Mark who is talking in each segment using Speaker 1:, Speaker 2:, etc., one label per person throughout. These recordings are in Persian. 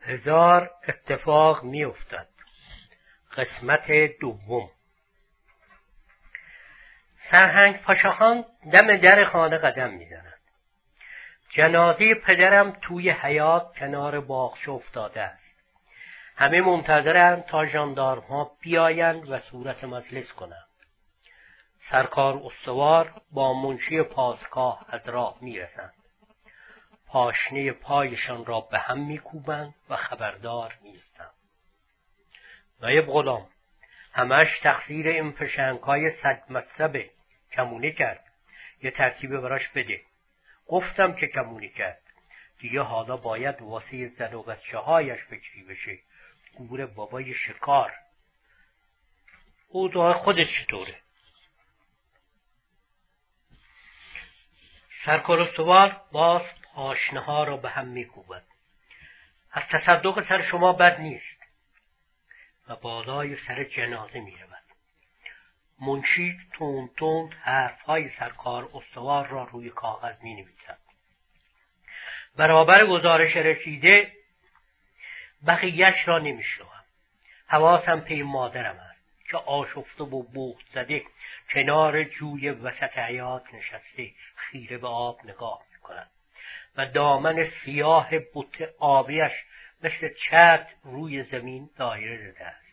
Speaker 1: هزار اتفاق می افتد. قسمت دوم. سرهنگ پاشاخان دم در خانه قدم می زند. جنازه پدرم توی حیاط کنار باغچه افتاده است. همه منتظرند تا ژاندارم‌ها بیایند و صورت مجلس کنند. سرکار استوار با منشی پاسگاه از راه می رسند. پاشنه پایشان را به هم می کوبند و خبردار نیستند. نایب غلام، همش تقصیر این پشنگ‌های صد مصبه. کمونه کرد. یه ترتیب براش بده. گفتم که کمونه کرد. دیگه حالا باید واسه زن و بچه هایش فکری بشه. گور بابای شکار. اوضاع خودت چطوره؟ سرکار استوار باز پاشنه ها را به هم می کوبد. از تصدق سر شما بد نیست. و بالای سر جنازه می رود. منشی تند تند حرفهای سرکار استوار را روی کاغذ می نویسد. برابر گزارش رسیده بقیه‌اش را نمی شنوم. حواسم پی مادرم است که آشفته و بهت زده کنار جوی وسط حیاط نشسته خیره به آب نگاه می کند و دامن سیاه بت آبیش مثل چتر روی زمین دایره زده است.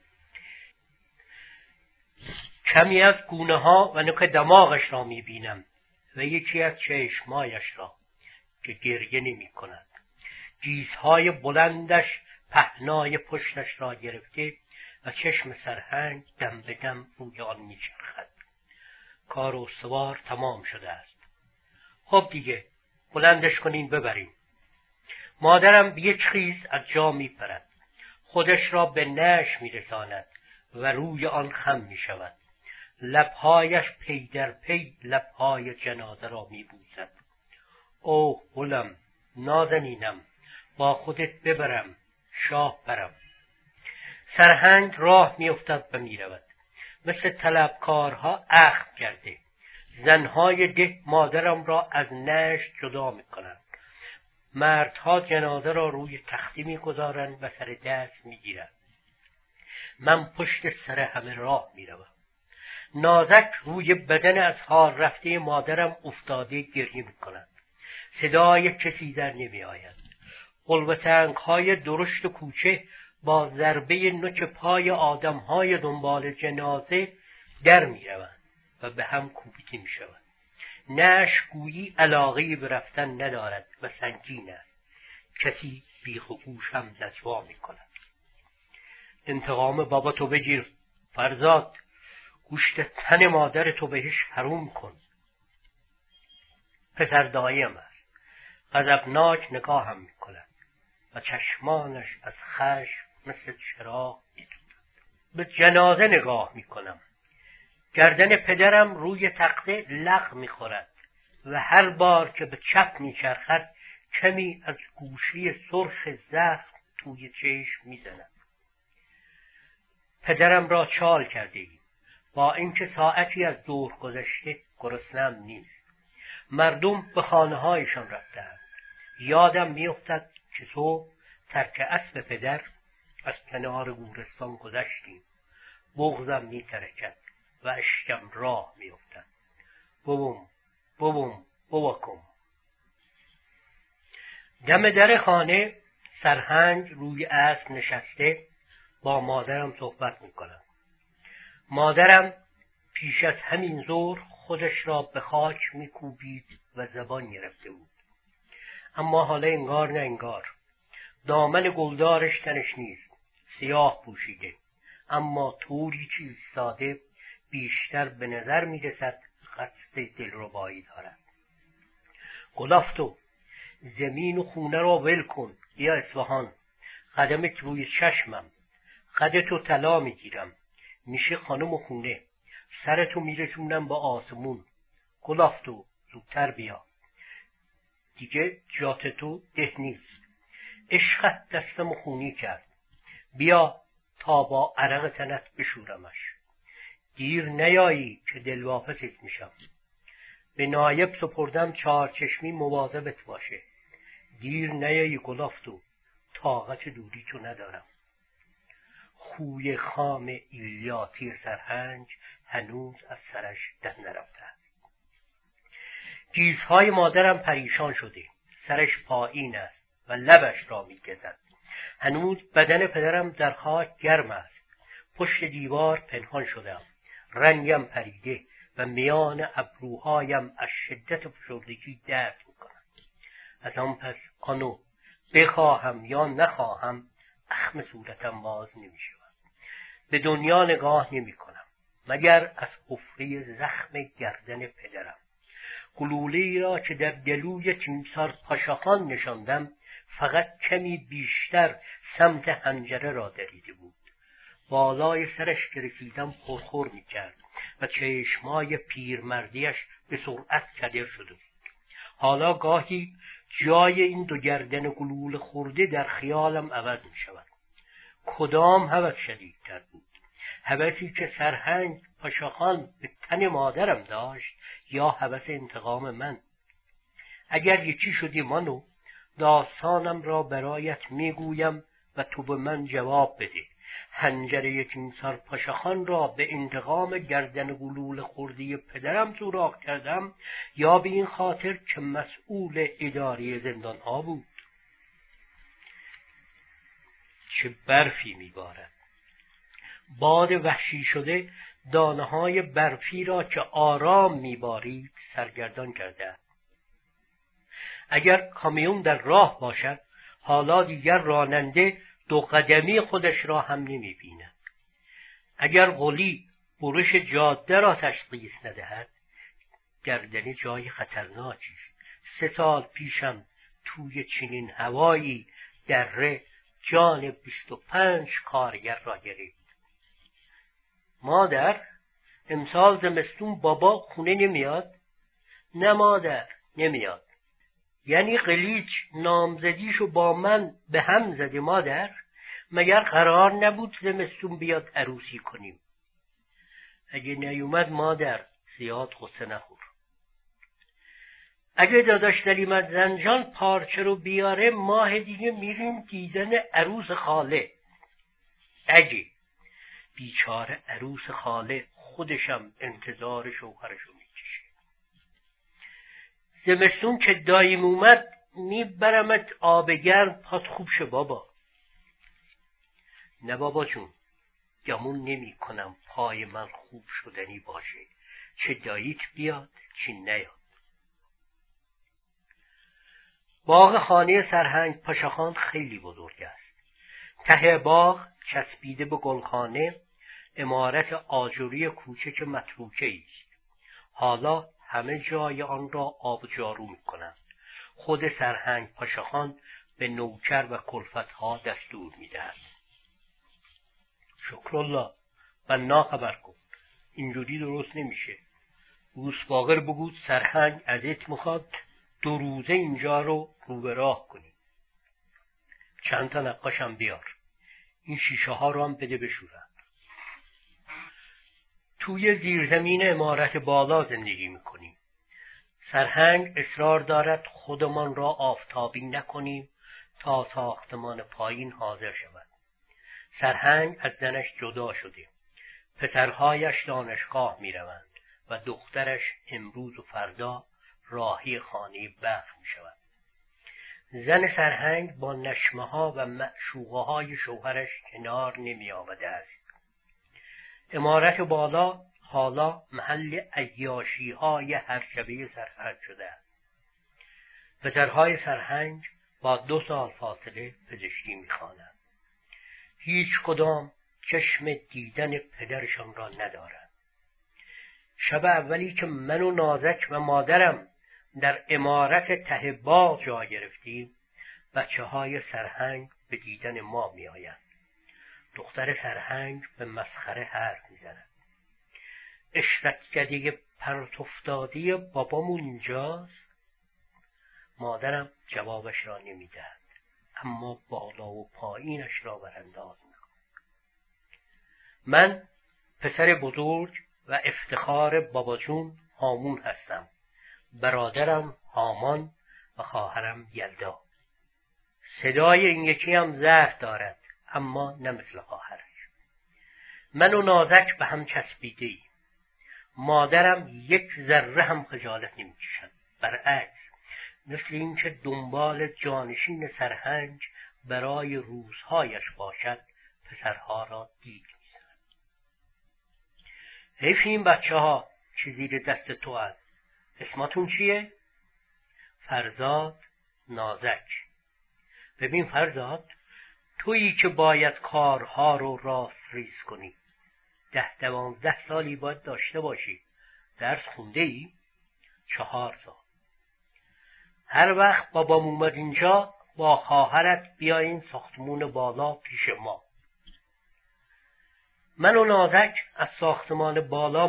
Speaker 1: کمی از گونه ها و نوک دماغش را می بینم و یکی از چشمایش را که گریه نمی کند. گیسهای بلندش پهنای پشتش را گرفته و چشم سرهنگ دم به دم روی آن می چرخد. کار استوار تمام شده است. خب دیگه بلندش کنین ببریم. مادرم به یک خیز از جا می پرد. خودش را به نعش می رساند و روی آن خم می شود. لبهایش پی در پی لبهای جنازه را می بوسد. اوه گلم، نازنینم، با خودت ببرم، شاه برم. سرهنگ راه می افتد و می رود. مثل طلبکارها اخم کرده. زنهای ده مادرم را از نعش جدا می کنند. مردها جنازه را روی تختی می گذارند و سر دست می گیرند. من پشت سر همه راه می روم. نازک روی بدن از حال رفته مادرم افتاده گریه می کند. صدای کسی در نمی آید. قلب‌سنگ‌های درشت کوچه با ضربه نوک پای آدم‌های دنبال جنازه در می روند و به هم کوبیده می شوند. نعش گویی علاقه‌ای به رفتن ندارد و سنگین است. کسی بیخ و گوش هم نجوا می کند. انتقام بابا تو بگیر فرزاد. گوشت تن مادر تو بهش حروم کن. پسر داییم است. غضبناک نگاهم می کند و چشمانش از خشم مثل چراغ می سوزد. به جنازه نگاه می کنم. گردن پدرم روی تخته لق می خورد و هر بار که به چپ می چرخد کمی از گوشه سرخ زخم توی چشم می زند. پدرم را چال کرده ایم. با اینکه ساعتی از ظهر گذشته گرسنه‌ام نیست. مردم به خانه هایشان رفتند. یادم میافتد که صبح ترک اسب پدر از کنار گورستان گذشتیم. بغضم میترکد و اشکم راه میافتد. بوم بوم بوکم. دم در خانه سرهنگ روی اسب نشسته با مادرم صحبت میکنم. مادرم پیش از همین ظهر خودش را به خاک میکوبید و زبان گرفته بود. اما حالا انگار نه انگار. دامن گلدارش تنش نیست. سیاه پوشیده. اما طوری چیز ساده بیشتر به نظر میرسد قصد دلربایی دارد. گلافتو، زمین و خونه را ول کن. بیا اصفهان. قدمت روی چشمم. قدتو طلا میگیرم. میشه خانم و خونه. سرتو میرسونم با آسمون. گلافتو زودتر بیا. دیگه جات تو ده نیست. عشقت دستم خونی کرد. بیا تا با عرق تنت بشورمش. دیر نیایی که دلواپست میشم. به نایب سپردم چارچشمی مواظبت باشه. دیر نیایی گلافتو. طاقت دوری تو ندارم. خوی خام ایلیاتی سرهنگ هنوز از سرش در نرفته است. گیزهای مادرم پریشان شده، سرش پایین است و لبش را می‌گزد. هنوز بدن پدرم در خاک گرم است. پشت دیوار پنهان شدم. رنگم پریده و میان ابروهایم از شدت فشردگی درد می‌کند. از آن پس آنو بخواهم یا نخواهم اخم صورتم باز نمی‌شود. به دنیا نگاه نمی‌کنم مگر از حفره زخم گردن پدرم. گلوله‌ای را که در گلوی تیمسار پاشاخان نشاندم فقط کمی بیشتر سمت حنجره را دریده بود. بالای سرش که رسیدم خورخور می‌کرد و چشمای پیرمردیش به سرعت کدر شده بود. حالا گاهی جای این دو گردن گلوله خورده در خیالم عوض می‌شود. کدام هوس شدیدتر بود؟ هوسی که سرهنگ پاشاخان به تن مادرم داشت یا هوس انتقام من؟ اگر یکی شدی مانو، داستانم را برایت میگویم و تو به من جواب بده. حنجره تیمسار پاشاخان را به انتقام گردن گلوله خوردی پدرم سوراخ کردم یا به این خاطر که مسئول اداره زندان ها بود؟ چه برفی میبارد. باد وحشی شده دانه‌های برفی را که آرام میبارید سرگردان کرده. اگر کامیون در راه باشد حالا دیگر راننده دو قدمی خودش را هم نمی‌بیند. اگر قلی برش جاده را تشخیص ندهد گردن جای خطرناکی است. 3 سال پیشم توی چنین هوایی دره جان 25 کارگر را گرفت. مادر، امسال زمستون بابا خونه نمیاد؟ نه مادر، نمیاد. یعنی قلیچ نامزدیشو با من به هم زده مادر؟ مگر قرار نبود زمستون بیاد عروسی کنیم؟ اگه نیومد مادر زیاد غصه نخور. اگه داداش سلیم از زنجان پارچه رو بیاره ماه دیگه میریم دیدن عروس خاله. اگه بیچاره عروس خاله خودشم انتظار شوهرشو میکشه. زمستون که دایم اومد میبرمت آب گرم پات خوب شه بابا. نه بابا جون، گمون نمی کنم پای من خوب شدنی باشه، چه داییت بیاد چه نیاد. باغ خانه سرهنگ پاشاخان خیلی بزرگ است. ته باغ چسبیده به گلخانه عمارت آجوری کوچک متروکه است. حالا همه جای آن را آب جارو می‌کنند. خود سرهنگ پاشاخان به نوکر و کلفت‌ها دستور می‌دهد. شکرالله، بنا خبر کن، اینجوری درست نمیشه. روسباغر بگو سرهنگ ازت میخواد 2 روزه اینجا رو به راه کنی. چند تا نقاشم بیار. این شیشه ها رو هم بده بشورن. توی زیرزمین عمارت بالا زندگی میکنیم. سرهنگ اصرار دارد خودمان را آفتابی نکنیم تا ساختمان پایین حاضر شود. سرهنگ از زنش جدا شده. پسرهایش دانشگاه میروند و دخترش امروز و فردا راهی خانه بخت میشود. زن سرهنگ با نشمه ها و معشوقه های شوهرش کنار نمی آمده است. عمارت بالا حالا محل عیاشی های هر شبه سرهنگ شده است. پسرهای سرهنگ با 2 سال فاصله پزشکی میخوانند. هیچ کدام چشم دیدن پدرشان را ندارند. شب اولی که من و نازک و مادرم در عمارت ته باغ جا گرفتیم، بچه‌های سرهنگ به دیدن ما میآیند. دختر سرهنگ به مسخره حرف میزند. اشرتگدی پرت افتاده بابامون اینجاست؟ مادرم جوابش را نمیدهد، اما بالا و پایینش را برانداز میکند. من پسر بزرگ و افتخار بابا جون هامون هستم. برادرم هامان و خواهرم یلدا. صدای این یکی هم زهر دارد، اما نه مثل خواهرش. من و نازک به هم چسبیده ای. مادرم یک ذره هم خجالت نمیکشد، برعکس مثل اینکه دنبال جانشین سرهنج برای روزهایش باشد پسرها را دید میزند. حیف این بچه ها که زیر دست تو هست. اسمتون چیه؟ فرزاد، نازک. ببین فرزاد، تویی که باید کارها رو راست ریز کنی. 10-12 سالی باید داشته باشی. درس خونده ای؟ 4 سال. هر وقت بابام اومد اینجا با خواهرت بیاین ساختمون بالا پیش ما. من و نازک از ساختمان بالا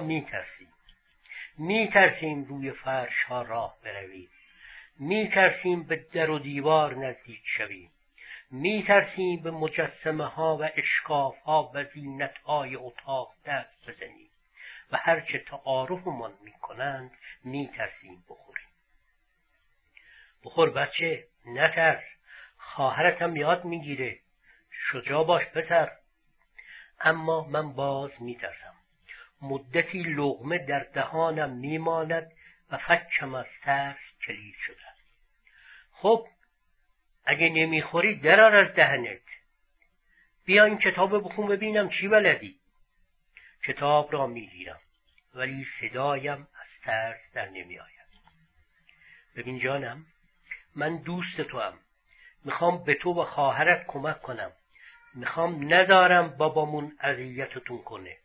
Speaker 1: میترسیم روی فرش ها راه برویم. میترسیم به در و دیوار نزدیک شویم. میترسیم به مجسمه ها و اشکاف ها و زینت های اتاق دست بزنیم و هرچه تعارفمان میکنند میترسیم بخوریم. بخور بچه، نترس، خواهرتم یاد میگیره، شجاع باش پسر. اما من باز میترسم. مدتی لقمه در دهانم میماند و فکم از ترس کلید شده. خب اگه نمیخوری درار از دهنت. بیا این کتاب بخون ببینم چی بلدی. کتاب را میگیرم ولی صدایم از ترس در نمیآید. ببین جانم، من دوست تو هم. میخوام به تو و خواهرت کمک کنم. میخوام ندارم بابامون اذیتتون کنه.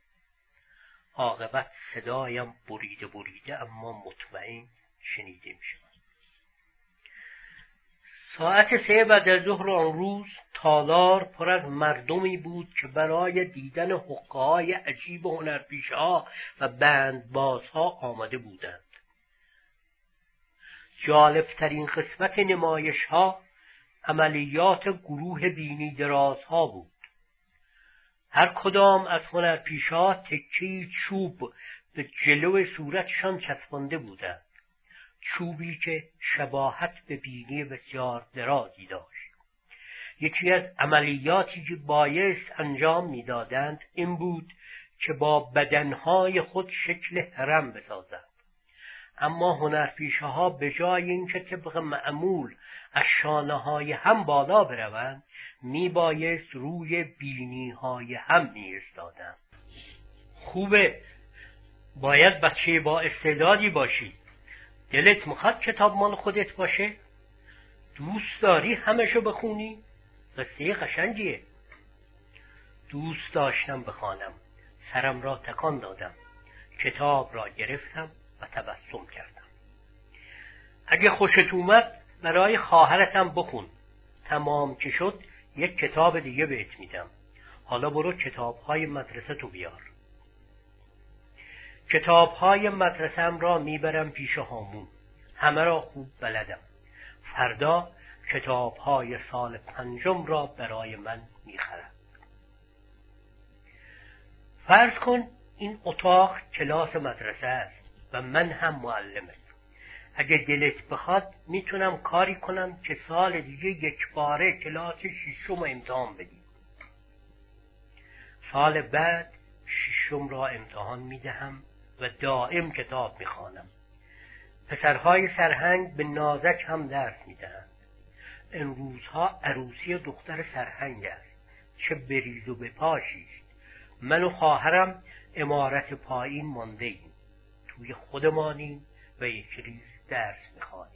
Speaker 1: عاقبت صدایم بریده اما مطمئن شنیده میشه. ساعت 3 بعد از ظهر آن روز تالار پر از مردمی بود که برای دیدن حقه‌های عجیب هنرپیشه‌ها و بندبازها آمده بودند. جالبترین قسمت نمایش‌ها عملیات گروه بینی درازها بود. هر کدام از هنرپیشه‌ها تکه‌ای چوب به جلو صورتشان چسبانده بودند. چوبی که شباهت به بینی بسیار درازی داشت. یکی از عملیاتی که بایست انجام می‌دادند این بود که با بدنهای خود شکل هرم بسازند. اما هنرپیشه‌ها به جای اینکه طبق معمول از شانه‌های هم بالا بروند، میبایست روی بینی‌های هم می‌ایستادند. خوبه، باید بچه با استعدادی باشی. دلت میخواد کتاب مال خودت باشه؟ دوست داری همشو بخونی؟ قصه قشنگیه. دوست داشتم بخوانم. سرم را تکان دادم. کتاب را گرفتم و تبسم کردم. اگه خوشت اومد برای خواهرتم بخون. تمام که شد یک کتاب دیگه بهت میدم. حالا برو کتاب‌های مدرسه تو بیار. کتاب‌های مدرسه‌ام را میبرم پیش هامون. همه را خوب بلدم. فردا کتاب‌های سال 5 را برای من میخرم. فرض کن این اتاق کلاس مدرسه است و من هم معلمت. اگه دلت بخواد میتونم کاری کنم که سال دیگه یک باره کلاس 6 امتحان بدی. سال بعد 6 را امتحان میدهم و دائم کتاب میخوانم. پسرهای سرهنگ به نازک هم درس میدهند. این روزها عروسی دختر سرهنگ است. چه بریز و بپاشیست. من و خواهرم عمارت پایین مانده ایم. توی خودمانیم و یک ریز درس میخوانیم.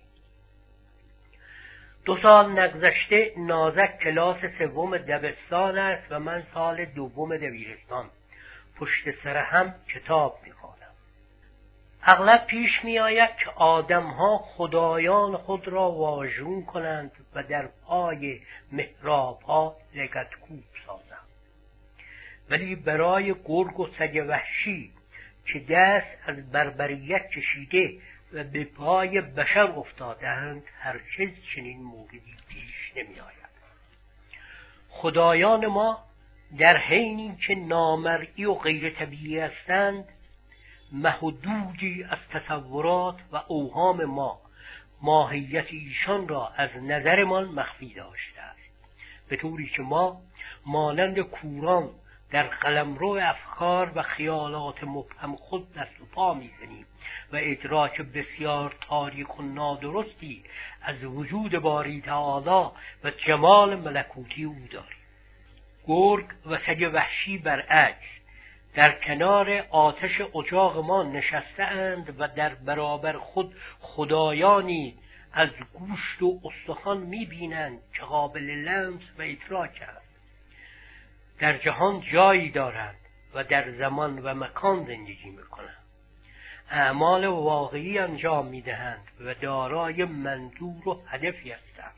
Speaker 1: 2 سال نگذشته نازک کلاس 3 دبستان است و من سال 2 دبیرستان. پشت سر هم کتاب میخوانم. اغلب پیش می آید که آدم‌ها خدایان خود را واژگون کنند و در پای محراب‌ها لگدکوب سازند. ولی برای گرگ و سگ وحشی که دست از بربریت کشیده و به پای بشر افتادند هرگز چنین موردی پیش نمی آید. خدایان ما در حینی که نامرئی و غیر طبیعی هستند، محدودی از تصورات و اوهام ما ماهیت ایشان را از نظرمان مخفی داشته است، به طوری که ما مانند کوران در قلمرو افکار و خیالات مبهم خود دست و پا می‌زنیم و ادراک بسیار تاریک و نادرستی از وجود باری تعالی و جمال ملکوتی او داریم. گرگ و سگ وحشی برعکس در کنار آتش اجاق ما نشسته اند و در برابر خود خدایانی از گوشت و استخوان می‌بینند که قابل لمس و ادراک است. در جهان جایی دارند و در زمان و مکان زندگی می‌کنند. اعمال واقعی انجام می‌دهند و دارای منظور و هدفی هستند.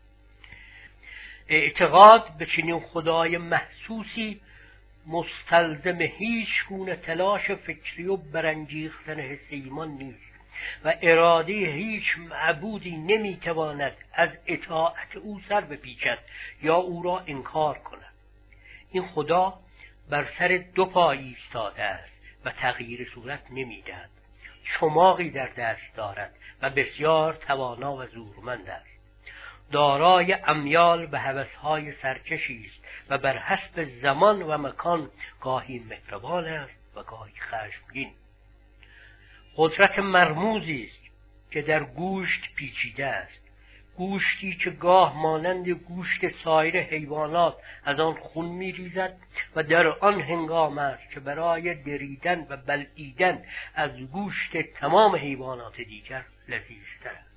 Speaker 1: اعتقاد به چنین خدای محسوسی مستلزم هیچ گونه تلاش فکری و برانگیختن حس ایمان نیست و اراده هیچ معبودی نمیتواند از اطاعت او سر بپیچد یا او را انکار کند. این خدا بر سر دو پای ایستاده است و تغییر صورت نمیدهد. چماقی در دست دارد و بسیار توانا و زورمند است. دارای امیال به هوس‌های سرکشی است و بر حسب زمان و مکان گاهی مهربان است و گاهی خشمگین. قدرت مرموزی است که در گوشت پیچیده است، گوشتی که گاه مانند گوشت سایر حیوانات از آن خون می‌ریزد و در آن هنگام است که برای دریدن و بلعیدن از گوشت تمام حیوانات دیگر لذیذتر است.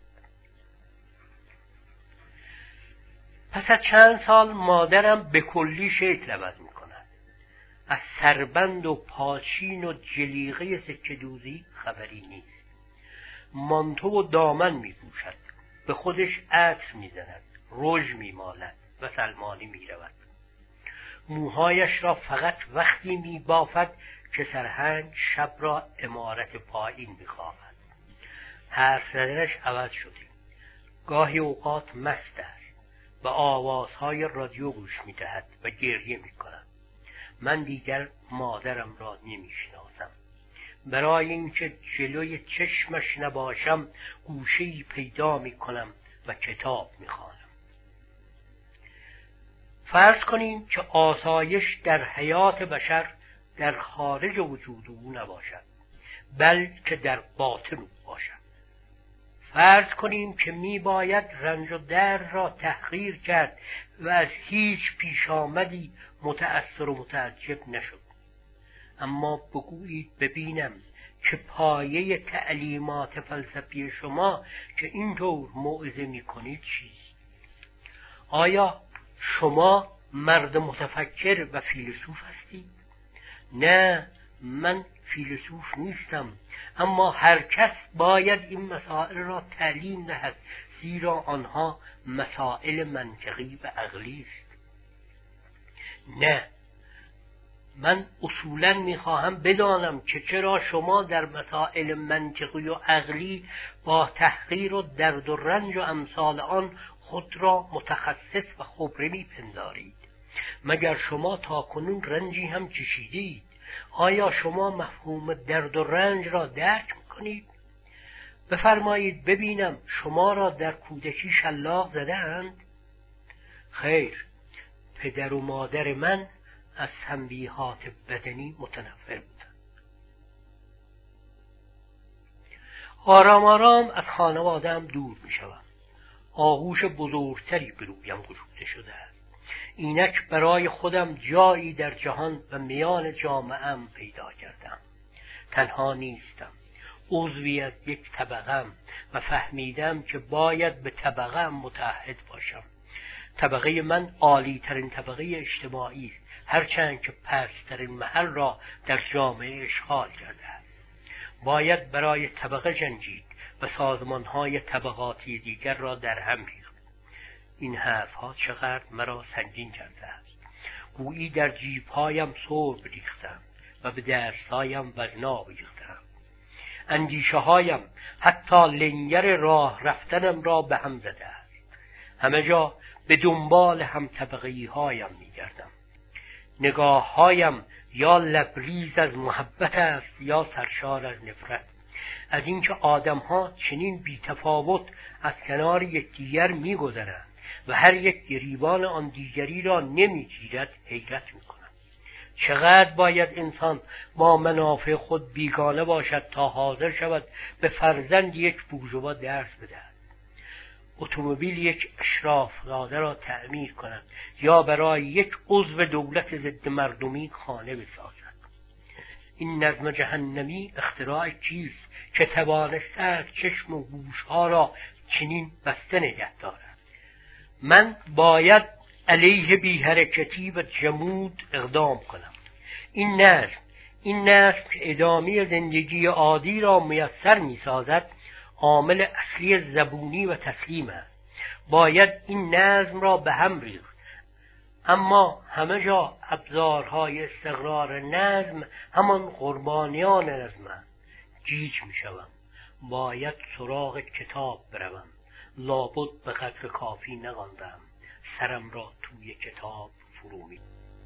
Speaker 1: پس از چند سال مادرم به کلی شکل عوض می‌کند. از سربند و پاچین و جلیقه سکه‌دوزی خبری نیست. مانتو و دامن می‌پوشد، به خودش عطر می‌زند، رژ می‌مالد و سلمانی می‌رود. موهایش را فقط وقتی می‌بافد که سرهنگ شب را عمارت پایین می‌خواهد. حرف زدنش عوض شده. گاهی اوقات مست است و آوازهای رادیو گوش می‌دهد و گریه می‌کند. من دیگر مادرم را نمی‌شناسم. برای اینکه جلوی چشمش نباشم گوشه‌ای پیدا می‌کنم و کتاب می‌خوانم. فرض کنیم که آسایش در حیات بشر در خارج وجود او نباشد، بلکه در باطن او باشد. فرض کنیم که میباید رنج و درد را تحقیر کرد و از هیچ پیش آمدی متأثر و متعجب نشد. اما بگویید ببینم که پایه تعلیمات فلسفی شما که اینطور موعظه میکنید چیست؟ آیا شما مرد متفکر و فیلسوف هستید؟ نه، من فیلسوف نیستم، اما هر کس باید این مسائل را تعلیم دهد، زیرا آنها مسائل منطقی و عقلی است. نه، من اصولاً میخواهم بدانم که چرا شما در مسائل منطقی و عقلی با تحقیر و درد و رنج و امثال آن خود را متخصص و خبره میپندارید. مگر شما تاکنون رنجی هم کشیدید؟ آیا شما مفهوم درد و رنج را درک میکنید؟ بفرمایید ببینم شما را در کودکی شلاق زده اند؟ خیر، پدر و مادر من از تنبیهات بدنی متنفر بودند. آرام آرام از خانواده‌ام دور میشوم. آغوش بزرگتری به رویم گشوده شده است. اینک برای خودم جایی در جهان و میان جامعه‌ام پیدا کردم. تنها نیستم، عضوی از یک طبقه‌ام و فهمیدم که باید به طبقه‌ام متعهد باشم. طبقه من عالی ترین طبقه اجتماعی است، هرچند که پست‌ترین محل را در جامعه اشغال کرده است. باید برای طبقه جنگید و سازمان‌های طبقاتی دیگر را در هم ریخت. این حرف‌ها چقدر مرا سنگین کرده است. گویی در جیب‌هایم سرب ریختم و به دست‌هایم وزنا ریختم. اندیشه‌هایم حتی لنگر راه رفتنم را به هم زده است. همه جا به دنبال هم طبقه‌ای‌هایم می‌گردم. نگاه‌هایم یا لبریز از محبت است یا سرشار از نفرت. از اینکه آدم‌ها چنین بی‌تفاوت از کنار یکدیگر می‌گذرند و هر یک گریبان آن دیگری را نمی‌گیرد حیرت می‌کنم. چقدر باید انسان با منافع خود بیگانه باشد تا حاضر شود به فرزند یک بورژوا درس بدهد، اتومبیل یک اشرافزاده را تعمیر کند یا برای یک عضو دولت ضد مردمی خانه بسازد. این نظم جهنمی اختراع کیست که توانسته است چشم و گوشها را چنین بسته نگه دارد؟ من باید علیه بی حرکتی و جمود اقدام کنم. این نظم که ادامه زندگی عادی را میسر میسازد عامل اصلی زبونی و تسلیم است. باید این نظم را به هم ریخت، اما همه جا ابزارهای استقرار نظم همان قربانیان نظم. گیج میشوم. باید سراغ کتاب بروم. لابد به قدر کافی نخواندم. سرم را توی کتاب فرو می.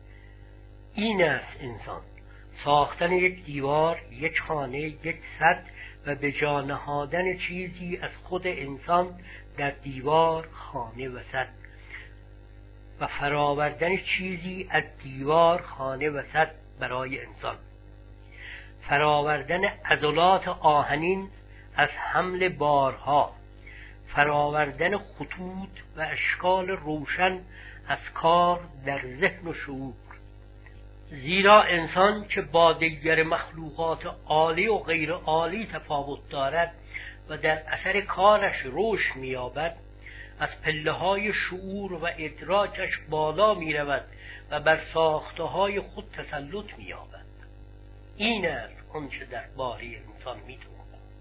Speaker 1: این است انسان: ساختن یک دیوار، یک خانه، یک سد و به جا نهادن چیزی از خود انسان در دیوار، خانه و سد و فراوردن چیزی از دیوار، خانه و سد برای انسان. فراوردن عضلات آهنین از حمل بارها، فراوردن خطوط و اشکال روشن از کار در ذهن و شعور. زیرا انسان که با دیگر مخلوقات عالی و غیر عالی تفاوت دارد و در اثر کارش رشد می‌یابد، از پله‌های شعور و ادراکش بالا می‌رود و بر ساخته‌های خود تسلط می‌یابد. این است آنچه درباره انسان می‌تواند.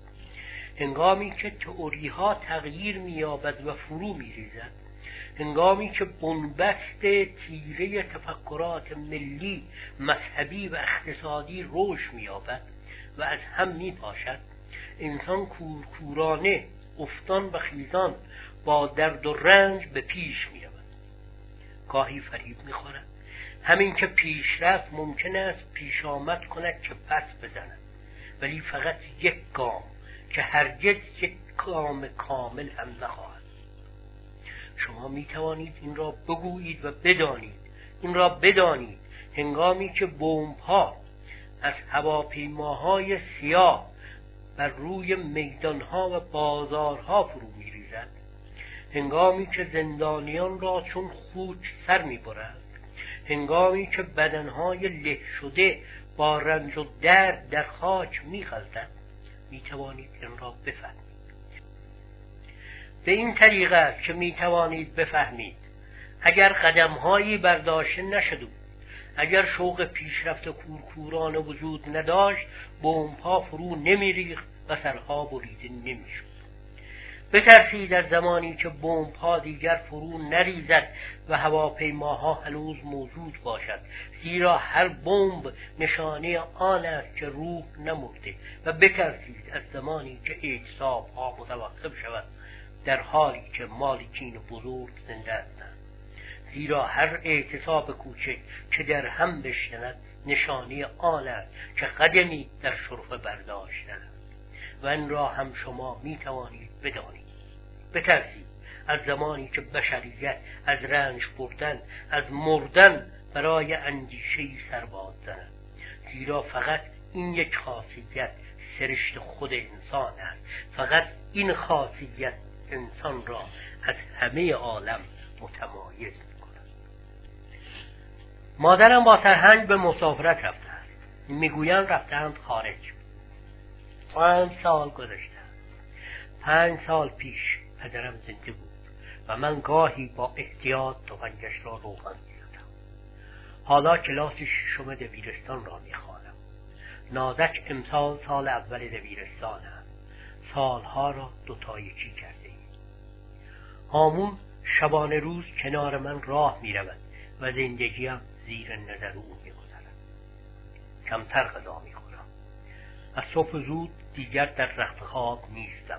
Speaker 1: هنگامی که تئوری‌ها تغییر می‌یابد و فرو می‌ریزد، هنگامی که بنبست تیره تفکرات ملی، مذهبی و اقتصادی رشد می‌یابد و از هم می‌پاشد، انسان کورکورانه، افتان و خیزان با درد و رنج به پیش می‌رود. گاهی فریب می‌خورد، همین که پیشرفت ممکن است پیش آمد کند که پس بزند، ولی فقط یک گام که هرگز یک گام کامل هم نخواهد. شما می توانید این را بگویید و بدانید. این را بدانید هنگامی که بمب‌ها از هواپیماهای سیاه بر روی میدانها و بازارها فرو می ریزد، هنگامی که زندانیان را چون خوک سر می برد، هنگامی که بدنهای له شده با رنج و درد در خاک می خلطد، می توانید این را بفهمید. به این طریقه است که می توانید بفهمید اگر قدم‌هایی برداشته نشده بود، اگر شوق پیشرفت کورکورانه وجود نداشت، بمب‌ها فرو نمی‌ریخت و سرها بریده نمی‌شد. بترسید از زمانی که بمب‌ها دیگر فرو نریزد و هواپیماها هنوز موجود باشد، زیرا هر بمب نشانه آن است که روح نمرده. و بترسید از زمانی که اعتصاب‌ها متوقف شود، در حالی که مالکین بزرگ زنده هستند، زیرا هر اعتصاب کوچک که در هم بشکند نشانه آن است که قدمی در شرف برداشتن است. و این را هم شما می توانید بدانید. بترسید از زمانی که بشریت از رنج بردن، از مردن برای اندیشه‌ای سر باز زند، زیرا فقط این یک خاصیت سرشت خود انسان است. فقط این خاصیت انسان را از همه عالم متمایز می‌کند. مادرم با سرهنگ به مسافرت رفته است. میگویند رفتند خارج. 5 سال گذشته. 5 سال پیش پدرم زنده بود و من گاهی با احتیاط تفنگش را روغن می‌زدم. حالا کلاس 6 دبیرستان را می‌خوانم. نازک امسال سال اول دبیرستان است. سالها را 2 تا 1 کرده ایم. هامون شبانه روز کنار من راه می رود و زندگیم زیر نظر او می گذرد. کمتر غذا می خورم. از صبح زود دیگر در رخت خواب نیستم.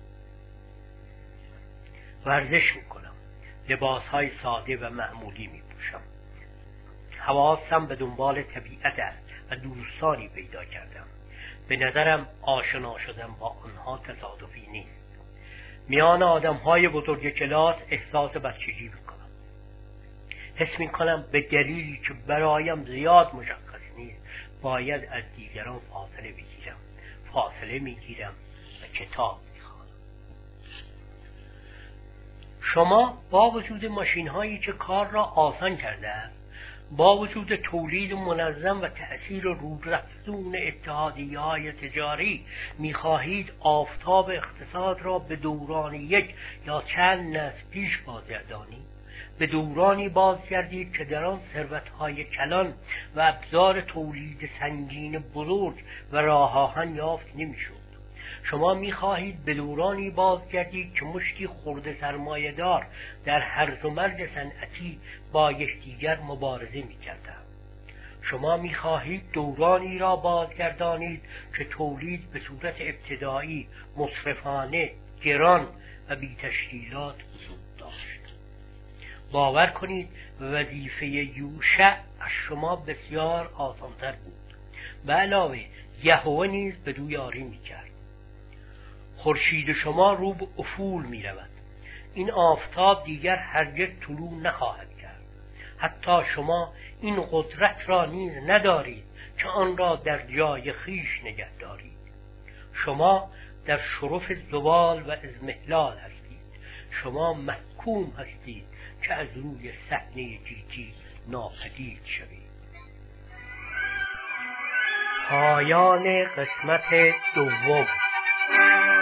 Speaker 1: ورزش می کنم. لباسهای ساده و معمولی می پوشم. حواسم به دنبال طبیعت است و دوستانی پیدا کردم. به نظرم آشنا شدن با آنها تصادفی نیست. میان آدم‌های بزرگ کلاس احساس بچگی میکنم. حس میکنم به دلیلی که برایم زیاد مشخص نیست باید از دیگران فاصله بگیرم. فاصله میگیرم و کتاب میخوانم. شما با وجود ماشین‌هایی که کار را آسان کرده است، با وجود تولید منظم و تأثیر رودرفتون اتحادیه‌های تجاری می‌خواهید آفتاب اقتصاد را به دوران یک یا چند نسل پیش بازگردانید، به دورانی بازگردید که در آن ثروت‌های کلان و ابزار تولید سنگین بزرگ و راه آهن یافت نمی‌شد. شما می‌خواهید به دورانی بازگردید که مشتی خرده سرمایه‌دار در هرز و مرز صنعتی با یکدیگر مبارزه می‌کردند. شما می‌خواهید دورانی را بازگردانید که تولید به صورت ابتدایی، مصرفانه، گران و بی تشکیلات وجود داشت. باور کنید وظیفه یوشع از شما بسیار آسان‌تر بود. به علاوه یهوه نیز بدو یاری می‌کرد. خورشید شما رو به افول می رود. این آفتاب دیگر هرگز طلوع نخواهد کرد. حتی شما این قدرت را نیز ندارید که آن را در جای خیش نگه دارید. شما در شرف زوال و اضمحلال هستید. شما محکوم هستید که از روی صحنه گیتی ناپدید شوید. پایان قسمت دوم.